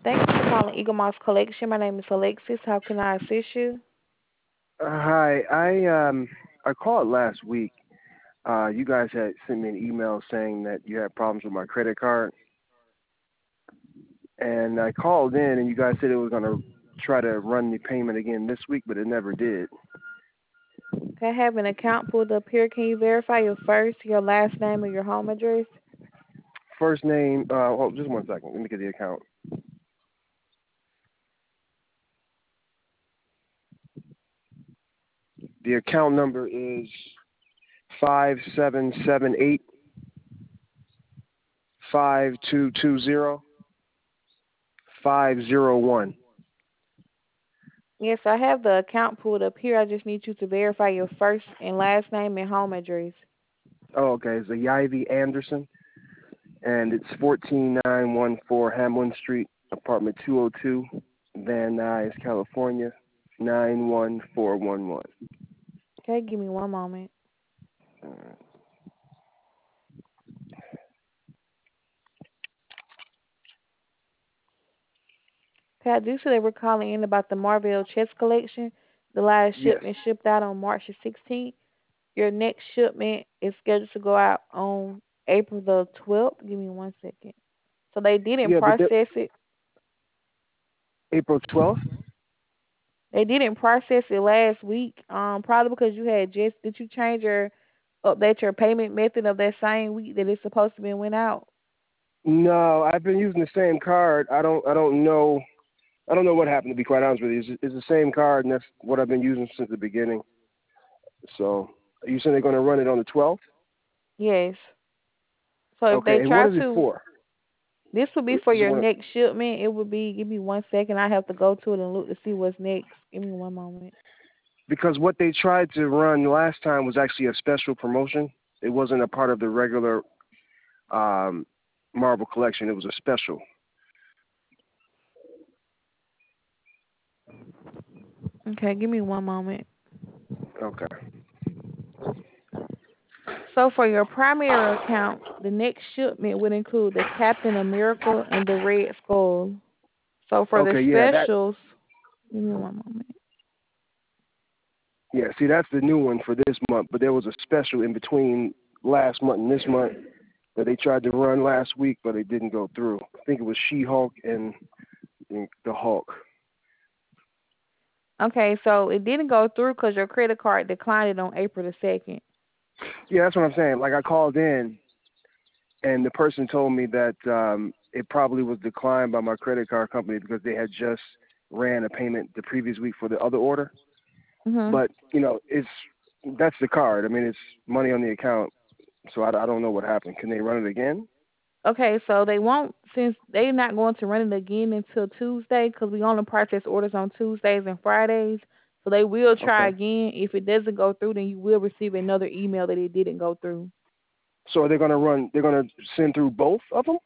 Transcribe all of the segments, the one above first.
Thank you for calling Eagle Moss Collection. My name is Alexis. How can I assist you? Hi, I called last week. You guys had sent me an email saying that you had problems with my credit card, and I called in, and you guys said it was gonna try to run the payment again this week, but it never did. Okay, I have an account pulled up here. Can you verify your first, your last name, and your home address? First name, just one second. Let me get the account. The account number is 5778 5220 501. Yes, I have the account pulled up here. I just need you to verify your first and last name and home address. Oh, okay. It's a Yivy Anderson, and it's 14914 Hamlin Street, apartment 202, Van Nuys, California, 91411. Okay, give me one moment. Okay, I do see that we're calling in about the Marvell chess collection. The last Yes. shipment shipped out on March the 16th. Your next shipment is scheduled to go out on April the 12th. Give me one second. So they didn't Yeah, but process it. April 12th? They didn't process it last week. Probably because you had just did you change your update your payment method of that same week that it's supposed to be went out? No, I've been using the same card. I don't know what happened, to be quite honest with you. It's the same card, and that's what I've been using since the beginning. So, are you saying they're going to run it on the 12th? Yes. So if Okay, they and what try is it to, for? this would be for Just your want next shipment. It would be. Give me one second. I have to go to it and look to see what's next. Give me one moment. because what they tried to run last time was actually a special promotion. It wasn't a part of the regular um, Marvel collection. It was a special. Okay, give me one moment. Okay. So for your primary account, the next shipment would include the Captain America and the Red Skull. So for the Okay. Yeah. specials, give me one moment. Yeah. See, that's the new one for this month. But there was a special in between last month and this month that they tried to run last week, but it didn't go through. I think it was She-Hulk and the Hulk. Okay, so it didn't go through because your credit card declined it on April the 2nd. Yeah, that's what I'm saying. Like I called in, and the person told me that it probably was declined by my credit card company because they had just ran a payment the previous week for the other order. Mhm. But that's the card. I mean, it's money on the account, so I don't know what happened. Can they run it again? Okay, so they won't since they're not going to run it again until Tuesday because we only process orders on Tuesdays and Fridays. So they will try Okay. again. If it doesn't go through, then you will receive another email that it didn't go through. So are they gonna run? They're gonna send through both of them?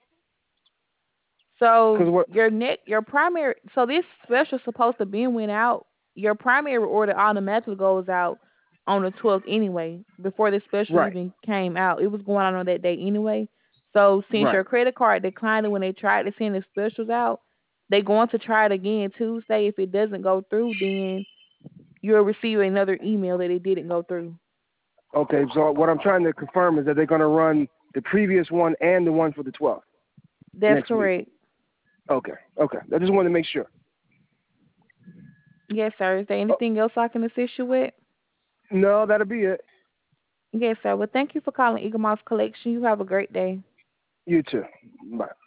So Because what? your primary, so this special supposed to be went out. Your primary order automatically goes out on the 12th anyway. Before the special Right. even came out, it was going out on that day anyway. So since Right. your credit card declined it when they tried to send the specials out, they going to try it again Tuesday. If it doesn't go through, then you'll receive another email that it didn't go through. Okay. So what I'm trying to confirm is that they're gonna run the previous one and the one for the 12th That's next week. correct. Okay. Okay. I just wanted to make sure. Yes, sir. Is there Oh, anything else I can assist you with? no, that'll be it. Yes, sir. Well, thank you for calling Eagle Moss Collection. You have a great day. You too. Bye.